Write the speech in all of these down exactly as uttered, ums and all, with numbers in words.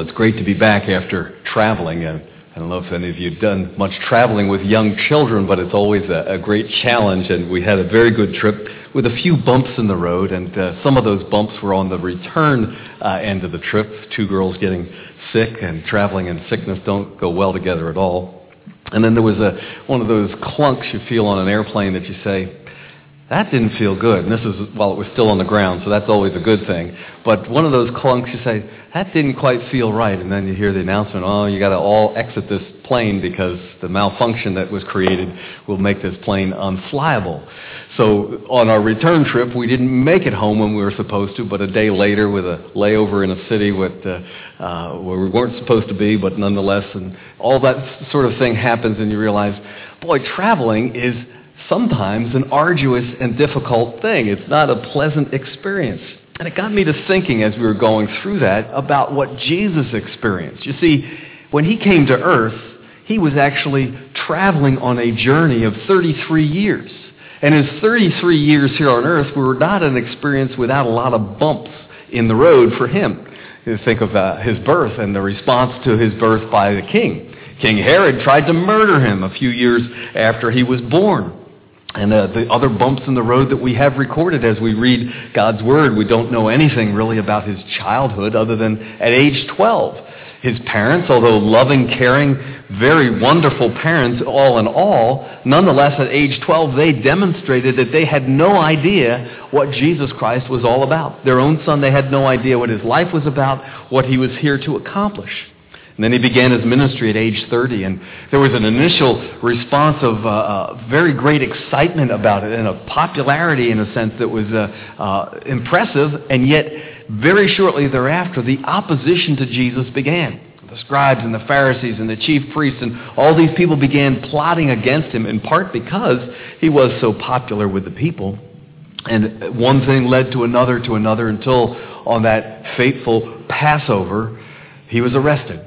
Well, it's great to be back after traveling. And I don't know if any of you have done much traveling with young children, but it's always a, a great challenge. And we had a very good trip with a few bumps in the road. And uh, some of those bumps were on the return uh, end of the trip. Two girls getting sick, and traveling and sickness don't go well together at all. And then there was a one of those clunks you feel on an airplane that you say, that didn't feel good. And this is while it was still on the ground, so that's always a good thing. But one of those clunks, you say, that didn't quite feel right. And then you hear the announcement, oh, you got to all exit this plane because the malfunction that was created will make this plane unflyable. So on our return trip, we didn't make it home when we were supposed to, but a day later with a layover in a city with, uh, uh, where we weren't supposed to be, but nonetheless, and all that sort of thing happens, and you realize, boy, traveling is sometimes an arduous and difficult thing. It's not a pleasant experience. And it got me to thinking as we were going through that about what Jesus experienced. You see, when he came to earth, he was actually traveling on a journey of thirty-three years. And his thirty-three years here on earth were not an experience without a lot of bumps in the road for him. You think of uh, his birth and the response to his birth by the king. King Herod tried to murder him a few years after he was born. And uh, the other bumps in the road that we have recorded as we read God's Word, we don't know anything really about his childhood other than at age twelve. His parents, although loving, caring, very wonderful parents all in all, nonetheless at age twelve they demonstrated that they had no idea what Jesus Christ was all about. Their own son, they had no idea what his life was about, what he was here to accomplish. And then he began his ministry at age thirty, and there was an initial response of uh, uh, very great excitement about it and a popularity in a sense that was uh, uh, impressive, and yet very shortly thereafter the opposition to Jesus began. The scribes and the Pharisees and the chief priests and all these people began plotting against him, in part because he was so popular with the people. And one thing led to another to another until on that fateful Passover he was arrested.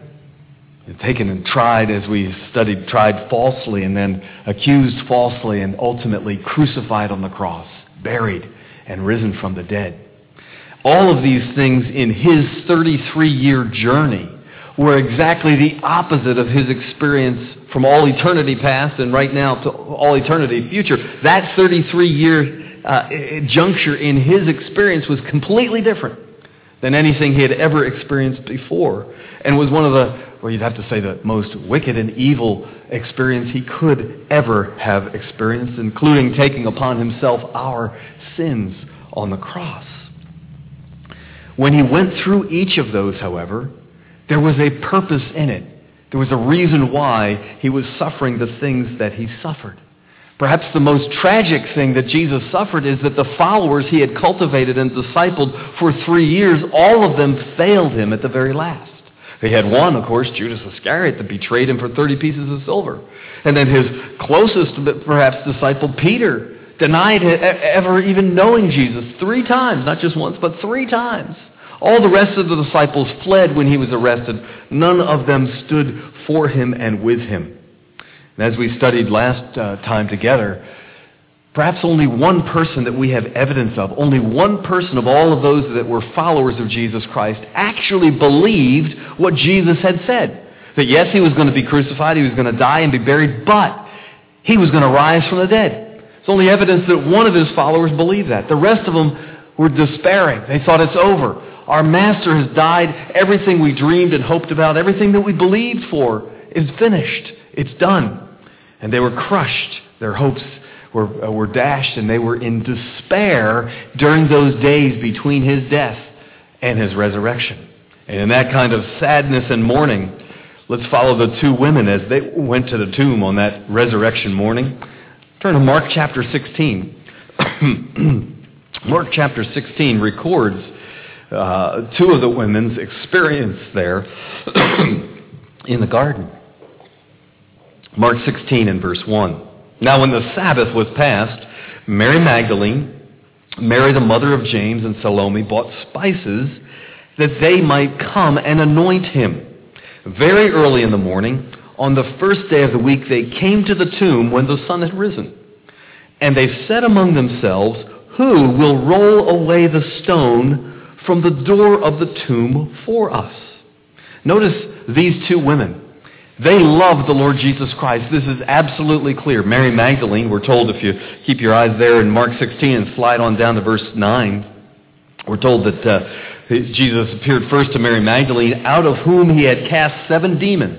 Taken and tried, as we studied, tried falsely and then accused falsely and ultimately crucified on the cross, buried and risen from the dead. All of these things in his thirty-three-year journey were exactly the opposite of his experience from all eternity past and right now to all eternity future. That thirty-three-year uh, juncture in his experience was completely different than anything he had ever experienced before, and was one of the, well, you'd have to say the most wicked and evil experience he could ever have experienced, including taking upon himself our sins on the cross. When he went through each of those, however, there was a purpose in it. There was a reason why he was suffering the things that he suffered. Perhaps the most tragic thing that Jesus suffered is that the followers he had cultivated and discipled for three years, all of them failed him at the very last. He had one, of course, Judas Iscariot, that betrayed him for thirty pieces of silver. And then his closest, perhaps, disciple, Peter, denied ever even knowing Jesus three times, not just once, but three times. All the rest of the disciples fled when he was arrested. None of them stood for him and with him. And as we studied last uh, time together, perhaps only one person that we have evidence of, only one person of all of those that were followers of Jesus Christ actually believed what Jesus had said. That yes, he was going to be crucified, he was going to die and be buried, but he was going to rise from the dead. It's only evidence that one of his followers believed that. The rest of them were despairing. They thought it's over. Our master has died. Everything we dreamed and hoped about, everything that we believed for is finished. It's done. And they were crushed. Their hopes were, uh, were dashed, and they were in despair during those days between his death and his resurrection. And in that kind of sadness and mourning, let's follow the two women as they went to the tomb on that resurrection morning. Turn to Mark chapter sixteen. Mark chapter sixteen records uh, two of the women's experience there in the garden. Mark sixteen and verse one. Now when the Sabbath was past, Mary Magdalene, Mary the mother of James, and Salome bought spices that they might come and anoint him. Very early in the morning, on the first day of the week, they came to the tomb when the sun had risen. And they said among themselves, who will roll away the stone from the door of the tomb for us? Notice these two women. They loved the Lord Jesus Christ. This is absolutely clear. Mary Magdalene, we're told, if you keep your eyes there in Mark sixteen and slide on down to verse nine, we're told that uh, Jesus appeared first to Mary Magdalene, out of whom he had cast seven demons.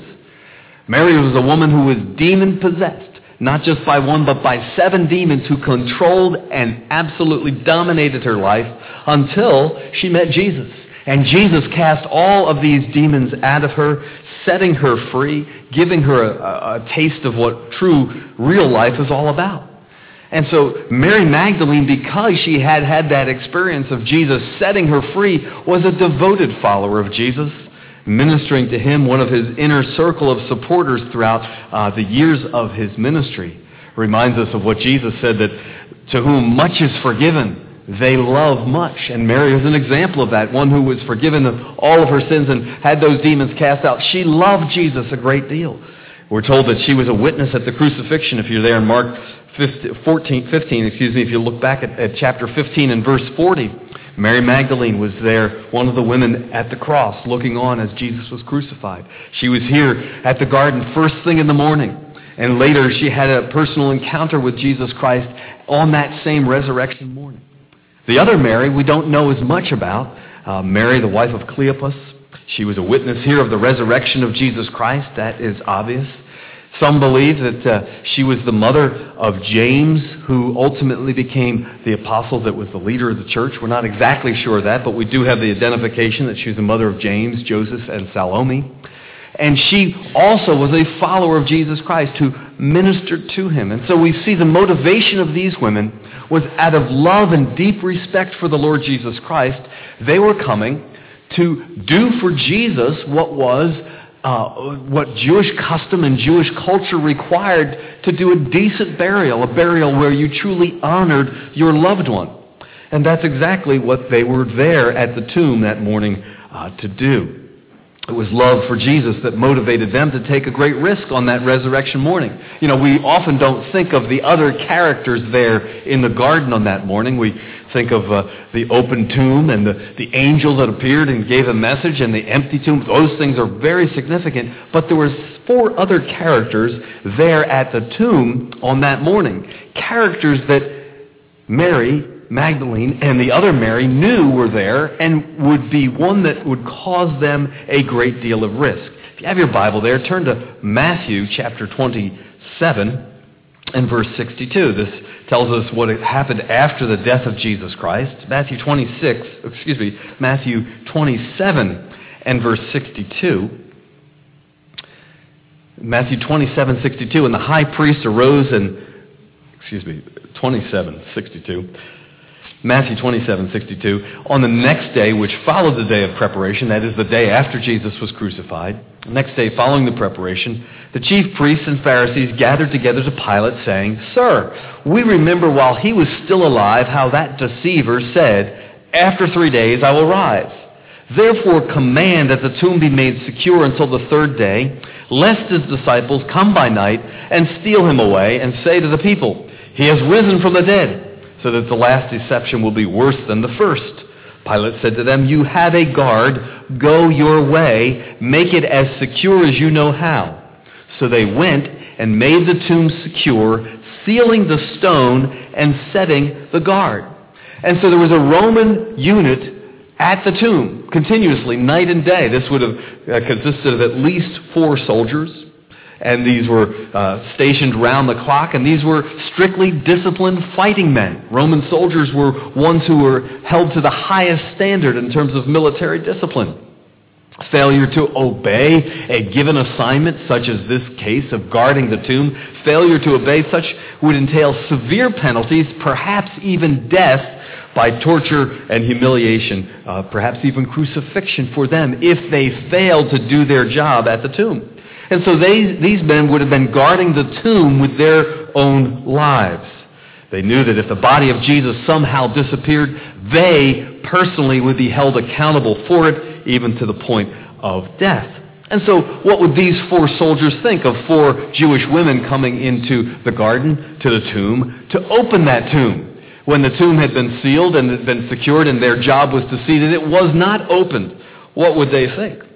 Mary was a woman who was demon-possessed, not just by one, but by seven demons who controlled and absolutely dominated her life until she met Jesus. And Jesus cast all of these demons out of her, setting her free, giving her a, a taste of what true, real life is all about. And so Mary Magdalene, because she had had that experience of Jesus setting her free, was a devoted follower of Jesus, ministering to him, one of his inner circle of supporters throughout uh, the years of his ministry. Reminds us of what Jesus said, that to whom much is forgiven, they love much. And Mary is an example of that, one who was forgiven of all of her sins and had those demons cast out. She loved Jesus a great deal. We're told that she was a witness at the crucifixion. If you're there in Mark fourteen, fifteen, excuse me, if you look back at, at chapter fifteen and verse forty, Mary Magdalene was there, one of the women at the cross, looking on as Jesus was crucified. She was here at the garden first thing in the morning. And later she had a personal encounter with Jesus Christ on that same resurrection morning. The other Mary we don't know as much about, uh, Mary, the wife of Cleopas. She was a witness here of the resurrection of Jesus Christ. That is obvious. Some believe that uh, she was the mother of James, who ultimately became the apostle that was the leader of the church. We're not exactly sure of that, but we do have the identification that she was the mother of James, Joseph, and Salome. And she also was a follower of Jesus Christ who ministered to him. And so we see the motivation of these women was out of love and deep respect for the Lord Jesus Christ. They were coming to do for Jesus what was uh, what Jewish custom and Jewish culture required, to do a decent burial, a burial where you truly honored your loved one. And that's exactly what they were there at the tomb that morning uh, to do. It was love for Jesus that motivated them to take a great risk on that resurrection morning. You know, we often don't think of the other characters there in the garden on that morning. We think of uh, the open tomb and the, the angel that appeared and gave a message, and the empty tomb. Those things are very significant. But there were four other characters there at the tomb on that morning. Characters that Mary Magdalene and the other Mary knew were there and would be one that would cause them a great deal of risk. If you have your Bible there, turn to Matthew chapter twenty-seven and verse sixty-two. This tells us what happened after the death of Jesus Christ. Matthew twenty-six, excuse me, Matthew twenty-seven and verse sixty-two. Matthew twenty-seven, sixty-two, and the high priest arose and, excuse me, twenty-seven, sixty-two. Matthew twenty-seven, sixty-two, on the next day, which followed the day of preparation, that is the day after Jesus was crucified, the next day following the preparation, the chief priests and Pharisees gathered together to Pilate, saying, "Sir, we remember while he was still alive how that deceiver said, 'After three days I will rise.' Therefore command that the tomb be made secure until the third day, lest his disciples come by night and steal him away and say to the people, 'He has risen from the dead,' so that the last deception will be worse than the first." Pilate said to them, "You have a guard. Go your way. Make it as secure as you know how." So they went and made the tomb secure, sealing the stone and setting the guard. And so there was a Roman unit at the tomb continuously, night and day. This would have uh, consisted of at least four soldiers. And these were uh, stationed round the clock, and these were strictly disciplined fighting men. Roman soldiers were ones who were held to the highest standard in terms of military discipline. Failure to obey a given assignment, such as this case of guarding the tomb, failure to obey such would entail severe penalties, perhaps even death by torture and humiliation, uh, perhaps even crucifixion for them if they failed to do their job at the tomb. And so they, these men would have been guarding the tomb with their own lives. They knew that if the body of Jesus somehow disappeared, they personally would be held accountable for it, even to the point of death. And so what would these four soldiers think of four Jewish women coming into the garden, to the tomb, to open that tomb? When the tomb had been sealed and had been secured and their job was to see that it was not opened, what would they think?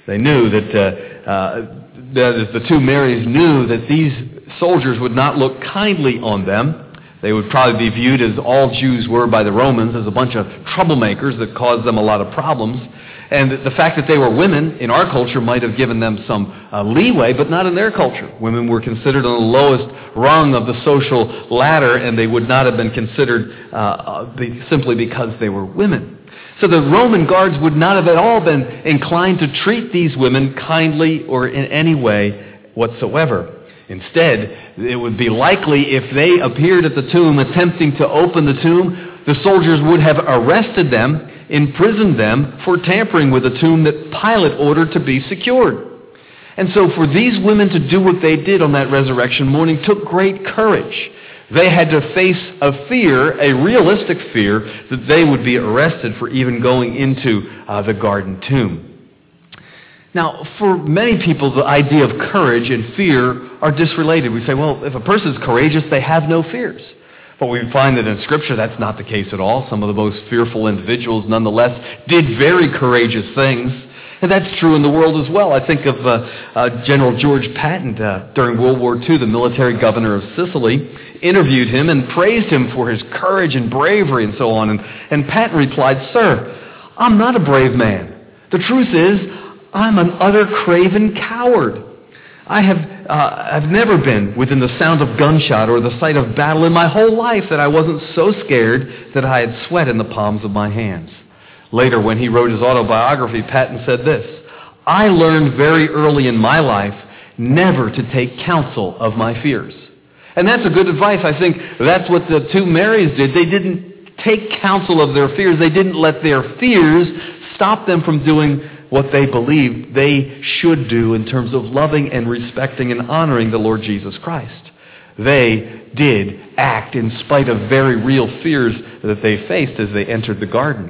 They knew that, uh, uh, that the two Marys knew that these soldiers would not look kindly on them. They would probably be viewed, as all Jews were by the Romans, as a bunch of troublemakers that caused them a lot of problems. And the fact that they were women in our culture might have given them some uh, leeway, but not in their culture. Women were considered on the lowest rung of the social ladder, and they would not have been considered uh, uh, be, simply because they were women. So the Roman guards would not have at all been inclined to treat these women kindly or in any way whatsoever. Instead, it would be likely if they appeared at the tomb attempting to open the tomb, the soldiers would have arrested them, imprisoned them for tampering with a tomb that Pilate ordered to be secured. And so for these women to do what they did on that resurrection morning took great courage. They had to face a fear, a realistic fear, that they would be arrested for even going into uh, the garden tomb. Now, for many people, the idea of courage and fear are disrelated. We say, well, if a person is courageous, they have no fears. But we find that in Scripture that's not the case at all. Some of the most fearful individuals, nonetheless, did very courageous things. And that's true in the world as well. I think of uh, uh, General George Patton uh, during World War Two, the military governor of Sicily, interviewed him and praised him for his courage and bravery and so on. And, and Patton replied, "Sir, I'm not a brave man. The truth is, I'm an utter craven coward. I have uh, I've never been within the sound of gunshot or the sight of battle in my whole life that I wasn't so scared that I had sweat in the palms of my hands." Later, when he wrote his autobiography, Patton said this, "I learned very early in my life never to take counsel of my fears." And that's a good advice. I think that's what the two Marys did. They didn't take counsel of their fears. They didn't let their fears stop them from doing what they believed they should do in terms of loving and respecting and honoring the Lord Jesus Christ. They did act in spite of very real fears that they faced as they entered the garden.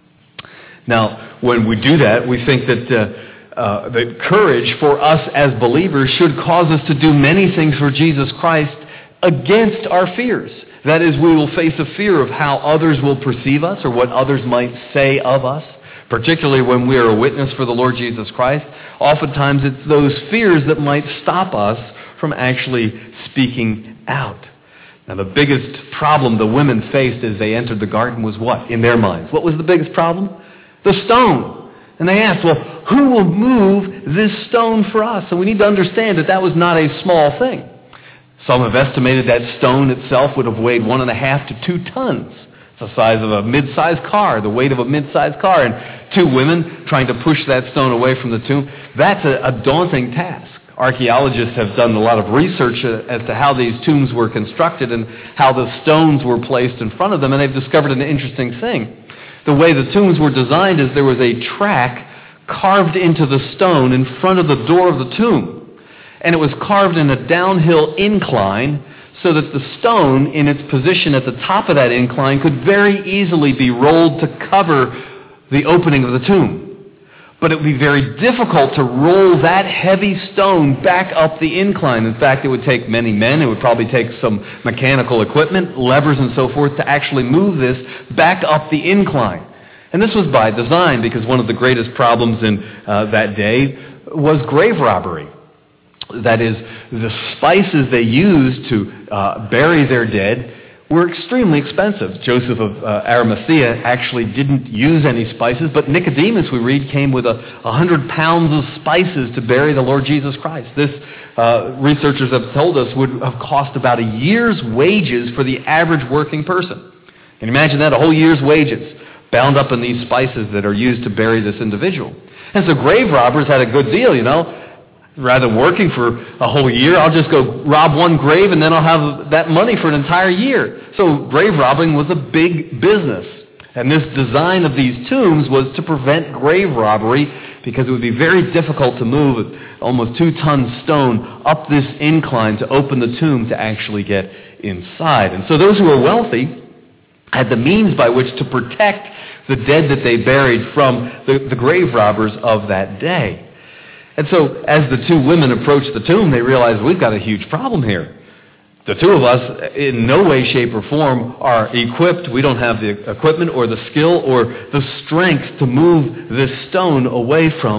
Now, when we do that, we think that uh, uh, that courage for us as believers should cause us to do many things for Jesus Christ against our fears. That is, we will face a fear of how others will perceive us or what others might say of us, particularly when we are a witness for the Lord Jesus Christ. Oftentimes it's those fears that might stop us from actually speaking out. Now, the biggest problem the women faced as they entered the garden was what, in their minds? What was the biggest problem? The stone. And they asked, well, who will move this stone for us? And we need to understand that that was not a small thing. Some have estimated that stone itself would have weighed one and a half to two tons. It's the size of a mid-sized car, the weight of a mid-sized car. And two women trying to push that stone away from the tomb, that's a, a daunting task. Archaeologists have done a lot of research as to how these tombs were constructed and how the stones were placed in front of them, and they've discovered an interesting thing. The way the tombs were designed is there was a track carved into the stone in front of the door of the tomb. And it was carved in a downhill incline so that the stone in its position at the top of that incline could very easily be rolled to cover the opening of the tomb. But it would be very difficult to roll that heavy stone back up the incline. In fact, it would take many men. It would probably take some mechanical equipment, levers and so forth, to actually move this back up the incline. And this was by design, because one of the greatest problems in uh, that day was grave robbery. That is, the spices they used to uh, bury their dead were extremely expensive. Joseph of uh, Arimathea actually didn't use any spices, but Nicodemus, we read, came with a, a hundred pounds of spices to bury the Lord Jesus Christ. This, uh, researchers have told us, would have cost about a year's wages for the average working person. Can you imagine that? A whole year's wages bound up in these spices that are used to bury this individual. And so grave robbers had a good deal, you know. Rather than working for a whole year, I'll just go rob one grave and then I'll have that money for an entire year. So grave robbing was a big business. And this design of these tombs was to prevent grave robbery, because it would be very difficult to move almost two-ton stone up this incline to open the tomb to actually get inside. And so those who were wealthy had the means by which to protect the dead that they buried from the, the grave robbers of that day. And so as the two women approached the tomb, they realized, we've got a huge problem here. The two of us, in no way, shape, or form, are equipped. We don't have the equipment or the skill or the strength to move this stone away from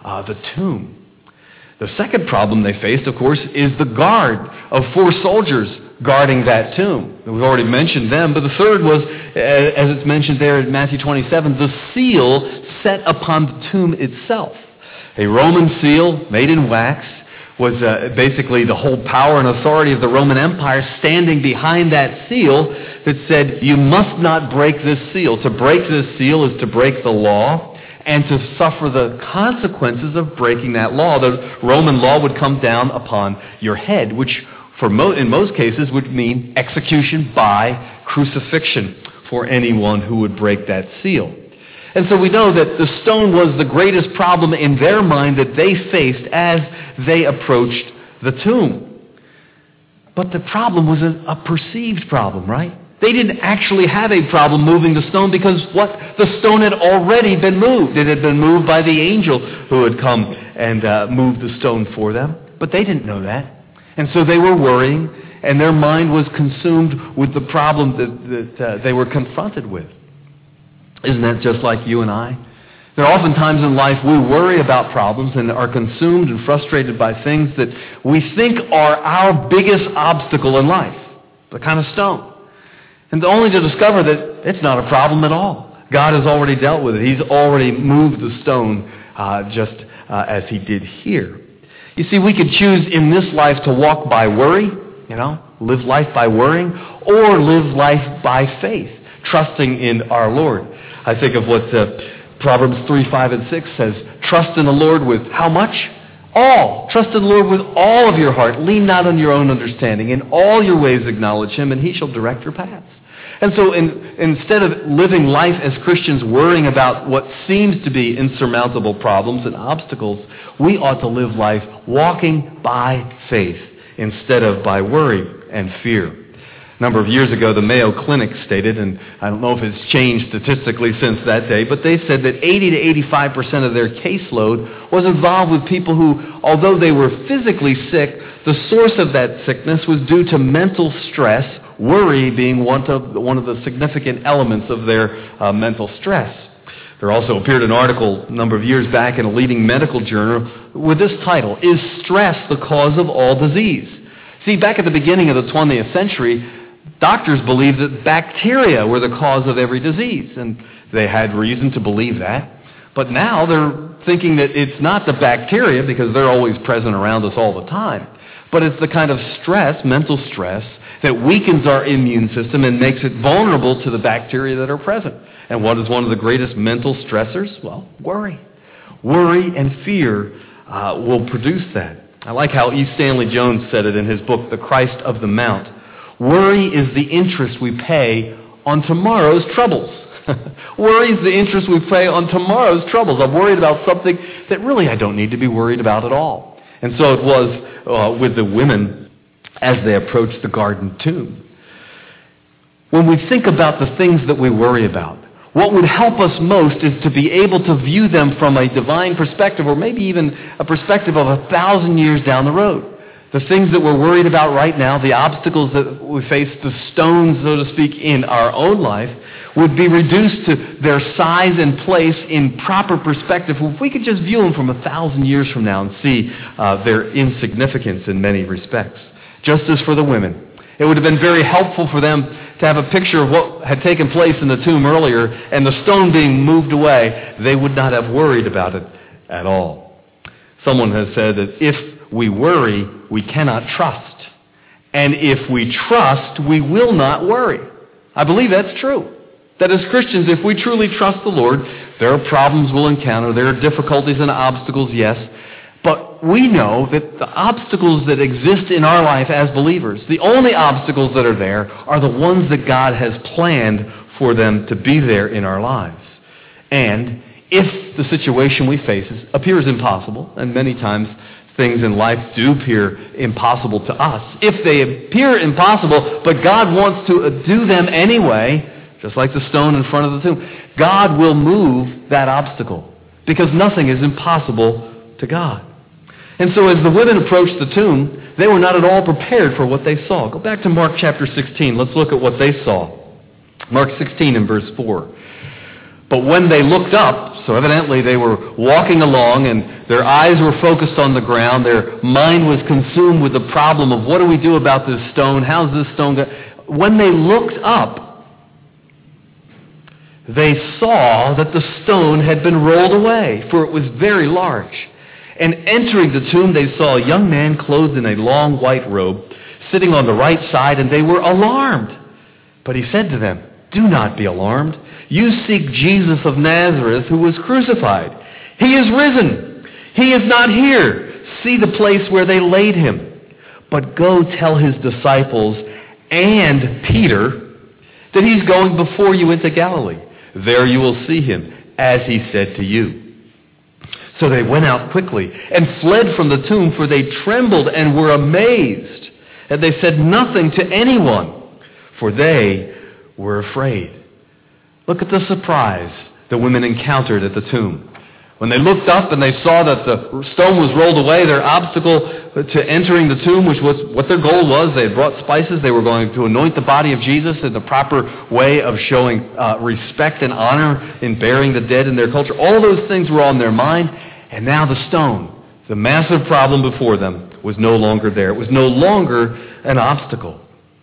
uh, the tomb. The second problem they faced, of course, is the guard of four soldiers guarding that tomb. We've already mentioned them, but the third was, as it's mentioned there in Matthew twenty-seven, the seal set upon the tomb itself. A Roman seal made in wax was uh, basically the whole power and authority of the Roman Empire standing behind that seal that said, you must not break this seal. To break this seal is to break the law and to suffer the consequences of breaking that law. The Roman law would come down upon your head, which for mo- in most cases would mean execution by crucifixion for anyone who would break that seal. And so we know that the stone was the greatest problem in their mind that they faced as they approached the tomb. But the problem was a, a perceived problem, right? They didn't actually have a problem moving the stone because what the stone had already been moved. It had been moved by the angel who had come and uh, moved the stone for them. But they didn't know that. And so they were worrying, and their mind was consumed with the problem that, that uh, they were confronted with. Isn't that just like you and I? There are often times in life we worry about problems and are consumed and frustrated by things that we think are our biggest obstacle in life, the kind of stone. And only to discover that it's not a problem at all. God has already dealt with it. He's already moved the stone uh, just uh, as he did here. You see, we could choose in this life to walk by worry, you know, live life by worrying, or live life by faith, trusting in our Lord. I think of what uh, Proverbs three, five, and six says. Trust in the Lord with how much? All. Trust in the Lord with all of your heart. Lean not on your own understanding. In all your ways acknowledge him, and he shall direct your paths. And so in, instead of living life as Christians worrying about what seems to be insurmountable problems and obstacles, we ought to live life walking by faith instead of by worry and fear. A number of years ago, the Mayo Clinic stated, and I don't know if it's changed statistically since that day, but they said that eighty to eighty-five percent of their caseload was involved with people who, although they were physically sick, the source of that sickness was due to mental stress, worry being one of, one of the significant elements of their uh, mental stress. There also appeared an article a number of years back in a leading medical journal with this title, Is Stress the Cause of All Disease? See, back at the beginning of the twentieth century, doctors believed that bacteria were the cause of every disease, and they had reason to believe that. But now they're thinking that it's not the bacteria, because they're always present around us all the time, but it's the kind of stress, mental stress, that weakens our immune system and makes it vulnerable to the bacteria that are present. And what is one of the greatest mental stressors? Well, worry. Worry and fear uh, will produce that. I like how E. Stanley Jones said it in his book, The Christ of the Mount. Worry is the interest we pay on tomorrow's troubles. Worry is the interest we pay on tomorrow's troubles. I'm worried about something that really I don't need to be worried about at all. And so it was uh, with the women as they approached the garden tomb. When we think about the things that we worry about, what would help us most is to be able to view them from a divine perspective, or maybe even a perspective of a thousand years down the road. The things that we're worried about right now, the obstacles that we face, the stones, so to speak, in our own life, would be reduced to their size and place in proper perspective if we could just view them from a thousand years from now and see uh, their insignificance in many respects. Just as for the women. It would have been very helpful for them to have a picture of what had taken place in the tomb earlier, and the stone being moved away. They would not have worried about it at all. Someone has said that if we worry, we cannot trust. And if we trust, we will not worry. I believe that's true. That as Christians, if we truly trust the Lord, there are problems we'll encounter, there are difficulties and obstacles, yes, but we know that the obstacles that exist in our life as believers, the only obstacles that are there are the ones that God has planned for them to be there in our lives. And if the situation we face is, appears impossible, and many times things in life do appear impossible to us, if they appear impossible, but God wants to do them anyway, just like the stone in front of the tomb, God will move that obstacle, because nothing is impossible to God. And so as the women approached the tomb, they were not at all prepared for what they saw. Go back to Mark chapter sixteen. Let's look at what they saw. Mark sixteen and verse four. But when they looked up, so evidently they were walking along and their eyes were focused on the ground, their mind was consumed with the problem of what do we do about this stone, how's this stone go? When they looked up, they saw that the stone had been rolled away, for it was very large. And entering the tomb, they saw a young man clothed in a long white robe, sitting on the right side, and they were alarmed. But he said to them, "Do not be alarmed. You seek Jesus of Nazareth, who was crucified. He is risen. He is not here. See the place where they laid him. But go tell his disciples and Peter that he's going before you into Galilee. There you will see him, as he said to you." So they went out quickly and fled from the tomb, for they trembled and were amazed. And they said nothing to anyone, for they were afraid. Look at the surprise the women encountered at the tomb. When they looked up and they saw that the stone was rolled away, their obstacle to entering the tomb, which was what their goal was, they had brought spices, they were going to anoint the body of Jesus in the proper way of showing uh, respect and honor in burying the dead in their culture. All those things were on their mind, and now the stone, the massive problem before them, was no longer there. It was no longer an obstacle.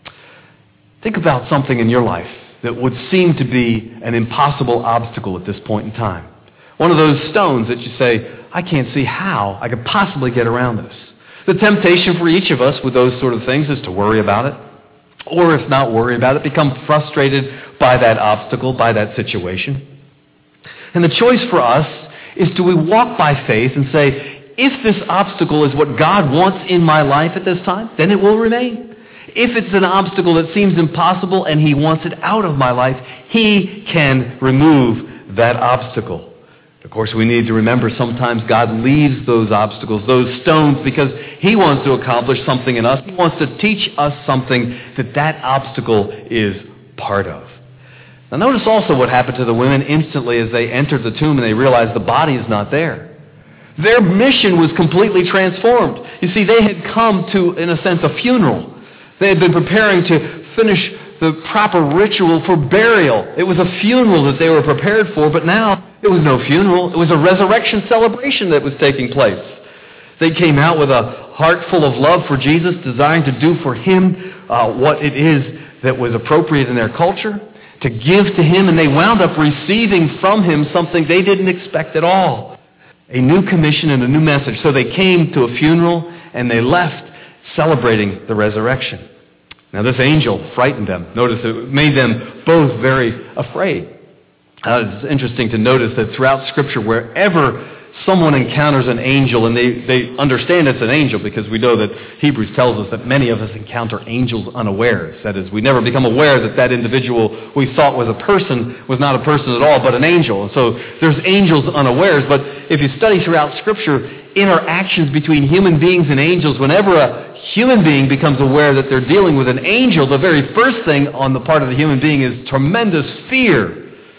Think about something in your life that would seem to be an impossible obstacle at this point in time. One of those stones that you say, I can't see how I could possibly get around this. The temptation for each of us with those sort of things is to worry about it, or if not worry about it, become frustrated by that obstacle, by that situation. And the choice for us is, do we walk by faith and say, if this obstacle is what God wants in my life at this time, then it will remain. If it's an obstacle that seems impossible and he wants it out of my life, he can remove that obstacle. Of course, we need to remember sometimes God leaves those obstacles, those stones, because he wants to accomplish something in us. He wants to teach us something that that obstacle is part of. Now notice also what happened to the women instantly as they entered the tomb and they realized the body is not there. Their mission was completely transformed. You see, they had come to, in a sense, a funeral. They had been preparing to finish the proper ritual for burial. It was a funeral that they were prepared for, but now it was no funeral. It was a resurrection celebration that was taking place. They came out with a heart full of love for Jesus, desiring to do for him uh, what it is that was appropriate in their culture, to give to him, and they wound up receiving from him something they didn't expect at all. A new commission and a new message. So they came to a funeral and they left celebrating the resurrection. Now this angel frightened them. Notice it made them both very afraid. Uh, it's interesting to notice that throughout Scripture, wherever someone encounters an angel, and they, they understand it's an angel because we know that Hebrews tells us that many of us encounter angels unawares. That is, we never become aware that that individual we thought was a person was not a person at all, but an angel. And so there's angels unawares, but if you study throughout Scripture, interactions between human beings and angels, whenever a human being becomes aware that they're dealing with an angel, the very first thing on the part of the human being is tremendous fear.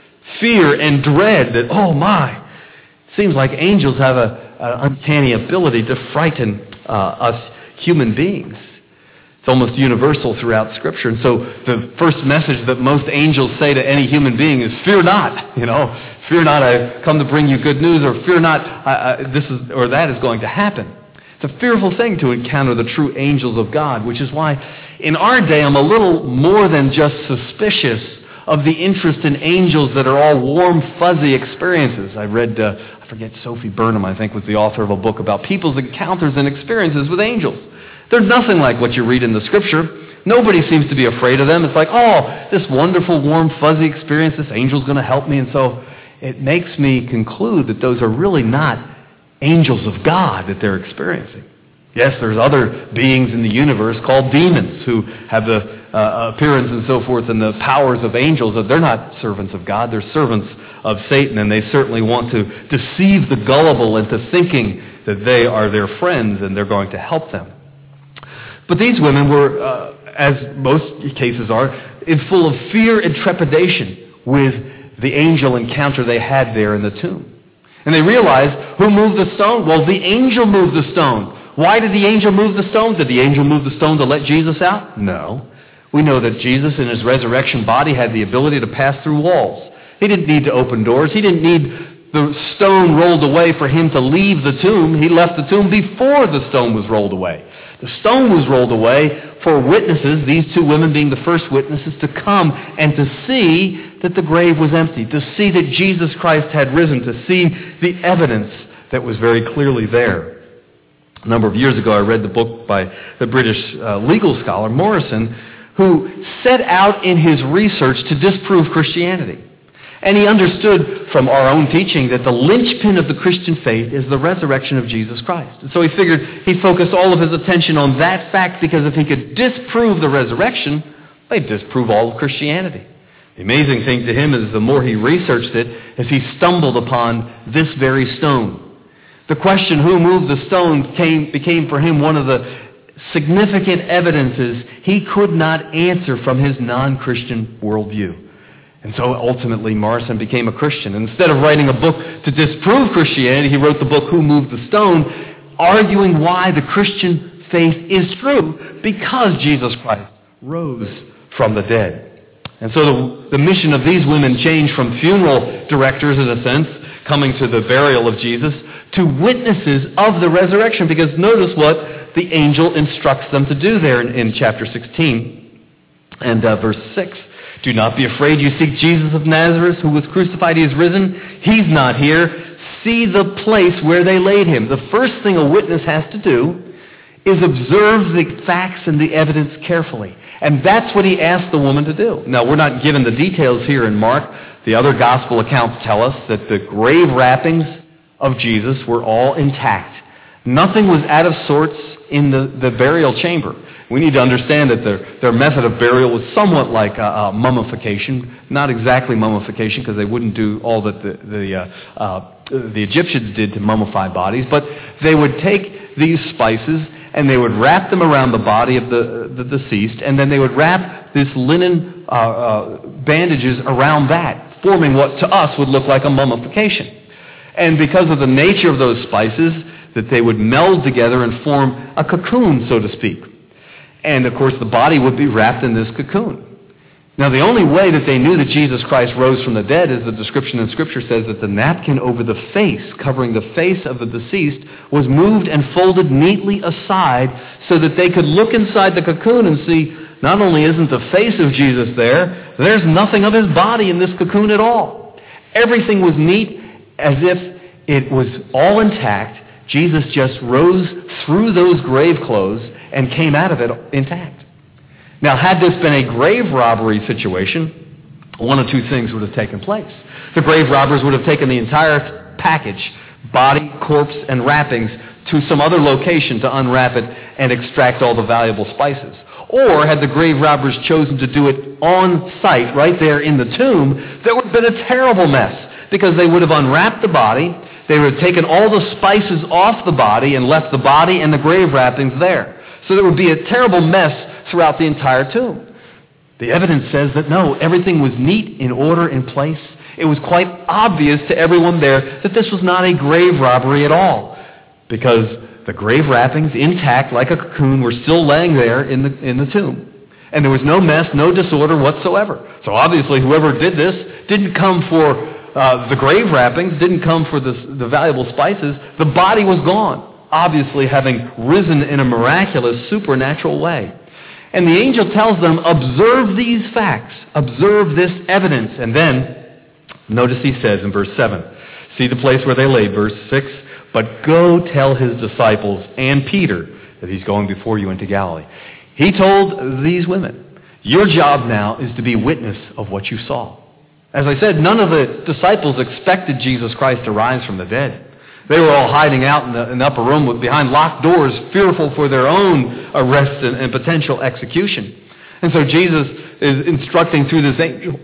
Fear and dread that, oh my, seems like angels have an uncanny ability to frighten uh, us human beings. It's almost universal throughout Scripture. And so the first message that most angels say to any human being is, fear not, you know, fear not, I've come to bring you good news, or fear not, I, I, this is or that is going to happen. It's a fearful thing to encounter the true angels of God, which is why in our day I'm a little more than just suspicious of the interest in angels that are all warm, fuzzy experiences. I read, uh, I forget, Sophie Burnham, I think, was the author of a book about people's encounters and experiences with angels. They're nothing like what you read in the Scripture. Nobody seems to be afraid of them. It's like, oh, this wonderful, warm, fuzzy experience, this angel's going to help me. And so it makes me conclude that those are really not angels of God that they're experiencing. Yes, there's other beings in the universe called demons who have the uh, appearance and so forth and the powers of angels. They're not servants of God. They're servants of Satan, and they certainly want to deceive the gullible into thinking that they are their friends and they're going to help them. But these women were, uh, as most cases are, in full of fear and trepidation with the angel encounter they had there in the tomb. And they realized, who moved the stone? Well, the angel moved the stone. Why did the angel move the stone? Did the angel move the stone to let Jesus out? No. We know that Jesus in his resurrection body had the ability to pass through walls. He didn't need to open doors. He didn't need the stone rolled away for him to leave the tomb. He left the tomb before the stone was rolled away. The stone was rolled away for witnesses, these two women being the first witnesses, to come and to see that the grave was empty, to see that Jesus Christ had risen, to see the evidence that was very clearly there. A number of years ago, I read the book by the British uh, legal scholar Morrison, who set out in his research to disprove Christianity. And he understood from our own teaching that the linchpin of the Christian faith is the resurrection of Jesus Christ. And so he figured he'd focus all of his attention on that fact, because if he could disprove the resurrection, they'd disprove all of Christianity. The amazing thing to him is the more he researched it, as he stumbled upon this very stone. The question, who moved the stone, came, became for him one of the significant evidences he could not answer from his non-Christian worldview. And so ultimately Morrison became a Christian. And instead of writing a book to disprove Christianity, he wrote the book Who Moved the Stone, arguing why the Christian faith is true, because Jesus Christ rose from the dead. And so the, the mission of these women changed from funeral directors, in a sense, coming to the burial of Jesus, to witnesses of the resurrection. Because notice what the angel instructs them to do there in, in chapter sixteen and uh, verse six. Do not be afraid. You seek Jesus of Nazareth, who was crucified. He is risen. He's not here. See the place where they laid him. The first thing a witness has to do is observe the facts and the evidence carefully. And that's what he asked the woman to do. Now, we're not given the details here in Mark. The other gospel accounts tell us that the grave wrappings of Jesus were all intact. Nothing was out of sorts in the, the burial chamber. We need to understand that their, their method of burial was somewhat like uh, uh, mummification. Not exactly mummification, because they wouldn't do all that the, the, uh, uh, the Egyptians did to mummify bodies. But they would take these spices and they would wrap them around the body of the, the deceased, and then they would wrap this linen uh, uh, bandages around that, forming what to us would look like a mummification. And because of the nature of those spices, that they would meld together and form a cocoon, so to speak. And, of course, the body would be wrapped in this cocoon. Now, the only way that they knew that Jesus Christ rose from the dead, as the description in Scripture says, that the napkin over the face, covering the face of the deceased, was moved and folded neatly aside so that they could look inside the cocoon and see, not only isn't the face of Jesus there, there's nothing of his body in this cocoon at all. Everything was neat, as if it was all intact. Jesus just rose through those grave clothes and came out of it intact. Now, had this been a grave robbery situation, one of two things would have taken place. The grave robbers would have taken the entire package, body, corpse, and wrappings, to some other location to unwrap it and extract all the valuable spices. Or, had the grave robbers chosen to do it on site, right there in the tomb, there would have been a terrible mess, because they would have unwrapped the body, they would have taken all the spices off the body and left the body and the grave wrappings there. So there would be a terrible mess throughout the entire tomb. The evidence says that no, everything was neat, in order, in place. It was quite obvious to everyone there that this was not a grave robbery at all, because the grave wrappings, intact like a cocoon, were still laying there in the, in the tomb. And there was no mess, no disorder whatsoever. So obviously whoever did this didn't come for Uh, the grave wrappings, didn't come for this, the valuable spices. The body was gone, obviously having risen in a miraculous, supernatural way. And the angel tells them, observe these facts, observe this evidence. And then, notice he says in verse seven, see the place where they laid, verse six, but go tell his disciples and Peter that he's going before you into Galilee. He told these women, your job now is to be witness of what you saw. As I said, none of the disciples expected Jesus Christ to rise from the dead. They were all hiding out in the, in the upper room with, behind locked doors, fearful for their own arrest and, and potential execution. And so Jesus is instructing through this angel,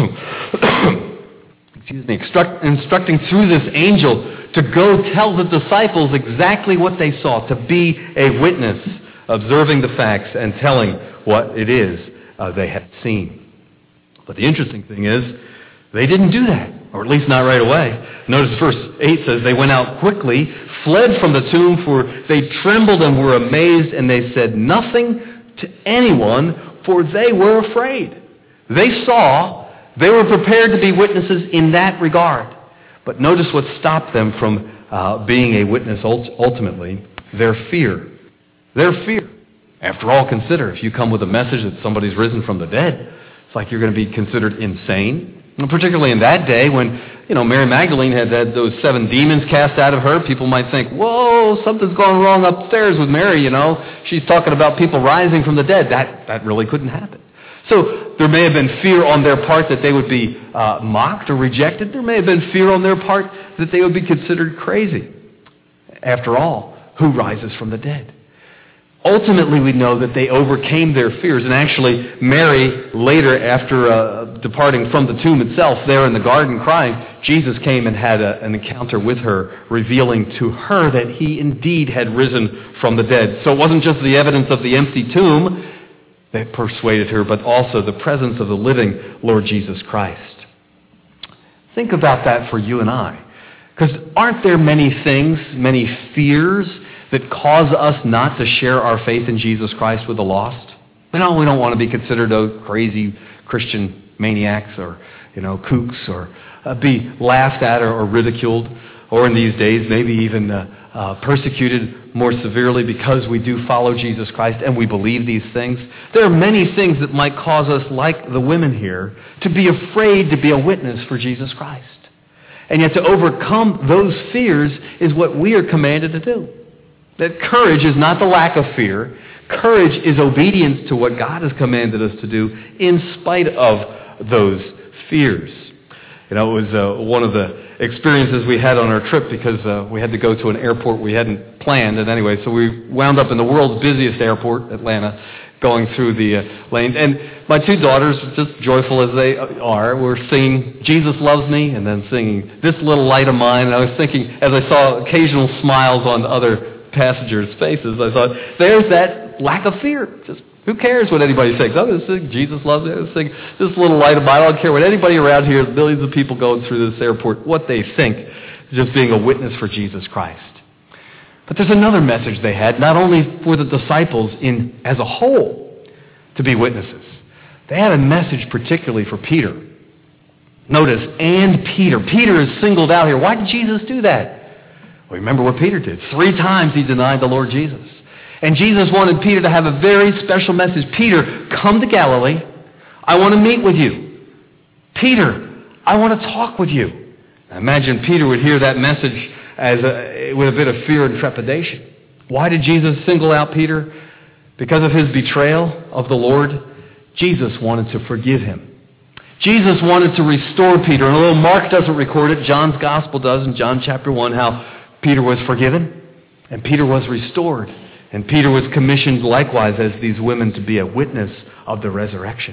excuse me, instruct, instructing through this angel to go tell the disciples exactly what they saw, to be a witness, observing the facts and telling what it is uh, they had seen. But the interesting thing is, they didn't do that, or at least not right away. Notice verse eight says, they went out quickly, fled from the tomb, for they trembled and were amazed, and they said nothing to anyone, for they were afraid. They saw They were prepared to be witnesses in that regard. But notice what stopped them from uh, being a witness ultimately. Their fear. Their fear. After all, consider, if you come with a message that somebody's risen from the dead, it's like you're going to be considered insane. And particularly in that day when, you know, Mary Magdalene had had those seven demons cast out of her, people might think, whoa, something's going wrong upstairs with Mary, you know. She's talking about people rising from the dead. That, that really couldn't happen. So there may have been fear on their part that they would be uh, mocked or rejected. There may have been fear on their part that they would be considered crazy. After all, who rises from the dead? Ultimately, we know that they overcame their fears. And actually, Mary, later, after uh, departing from the tomb itself, there in the garden crying, Jesus came and had a, an encounter with her, revealing to her that he indeed had risen from the dead. So it wasn't just the evidence of the empty tomb that persuaded her, but also the presence of the living Lord Jesus Christ. Think about that for you and I. Because aren't there many things, many fears that cause us not to share our faith in Jesus Christ with the lost? You know, we don't want to be considered oh, crazy Christian maniacs or, you know, kooks, or uh, be laughed at or, or ridiculed, or in these days maybe even uh, uh, persecuted more severely because we do follow Jesus Christ and we believe these things. There are many things that might cause us, like the women here, to be afraid to be a witness for Jesus Christ. And yet to overcome those fears is what we are commanded to do. That courage is not the lack of fear. Courage is obedience to what God has commanded us to do in spite of those fears. You know, it was uh, one of the experiences we had on our trip because uh, we had to go to an airport we hadn't planned. And anyway, so we wound up in the world's busiest airport, Atlanta, going through the uh, lanes. And my two daughters, just joyful as they are, were singing Jesus Loves Me and then singing This Little Light of Mine. And I was thinking, as I saw occasional smiles on other passengers' faces, I thought, there's that lack of fear. Just who cares what anybody thinks? I'm going to sing Jesus Loves Me. I'm going to sing This Little Light of Mine. I don't care what anybody around here, millions of people going through this airport, what they think, just being a witness for Jesus Christ. But there's another message they had, not only for the disciples in as a whole to be witnesses. They had a message particularly for Peter. Notice, and Peter. Peter is singled out here. Why did Jesus do that? Well, remember what Peter did. Three times he denied the Lord Jesus. And Jesus wanted Peter to have a very special message. Peter, come to Galilee. I want to meet with you. Peter, I want to talk with you. I imagine Peter would hear that message as a, with a bit of fear and trepidation. Why did Jesus single out Peter? Because of his betrayal of the Lord. Jesus wanted to forgive him. Jesus wanted to restore Peter. And although Mark doesn't record it, John's Gospel does in John chapter one, how Peter was forgiven and Peter was restored. And Peter was commissioned likewise as these women to be a witness of the resurrection.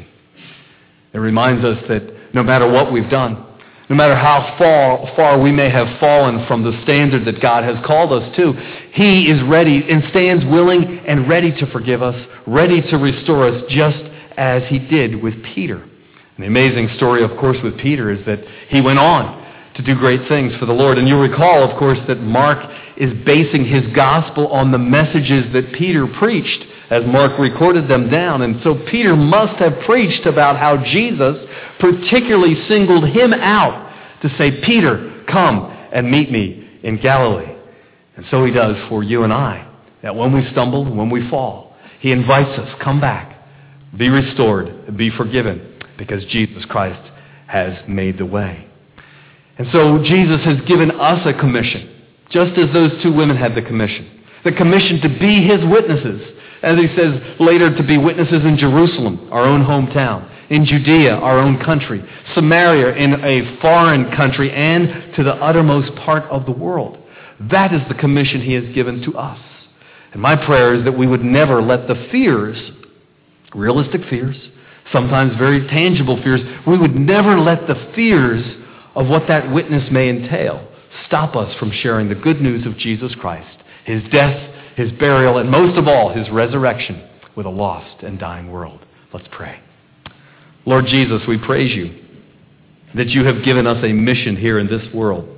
It reminds us that no matter what we've done, no matter how far, far we may have fallen from the standard that God has called us to, He is ready and stands willing and ready to forgive us, ready to restore us just as He did with Peter. And the amazing story, of course, with Peter is that he went on to do great things for the Lord. And you'll recall, of course, that Mark is basing his gospel on the messages that Peter preached as Mark recorded them down. And so Peter must have preached about how Jesus particularly singled him out to say, Peter, come and meet me in Galilee. And so he does for you and I, that when we stumble, when we fall, he invites us, come back, be restored, be forgiven, because Jesus Christ has made the way. And so Jesus has given us a commission, just as those two women had the commission. The commission to be His witnesses. As he says later, to be witnesses in Jerusalem, our own hometown, in Judea, our own country, Samaria, in a foreign country, and to the uttermost part of the world. That is the commission He has given to us. And my prayer is that we would never let the fears, realistic fears, sometimes very tangible fears, we would never let the fears of what that witness may entail stop us from sharing the good news of Jesus Christ, His death, His burial, and most of all, His resurrection with a lost and dying world. Let's pray. Lord Jesus, we praise You that You have given us a mission here in this world.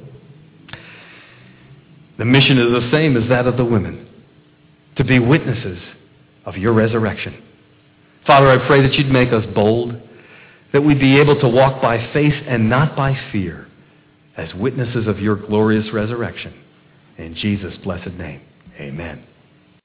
The mission is the same as that of the women, to be witnesses of Your resurrection. Father, I pray that You'd make us bold, that we'd be able to walk by faith and not by fear as witnesses of your glorious resurrection. In Jesus' blessed name, amen.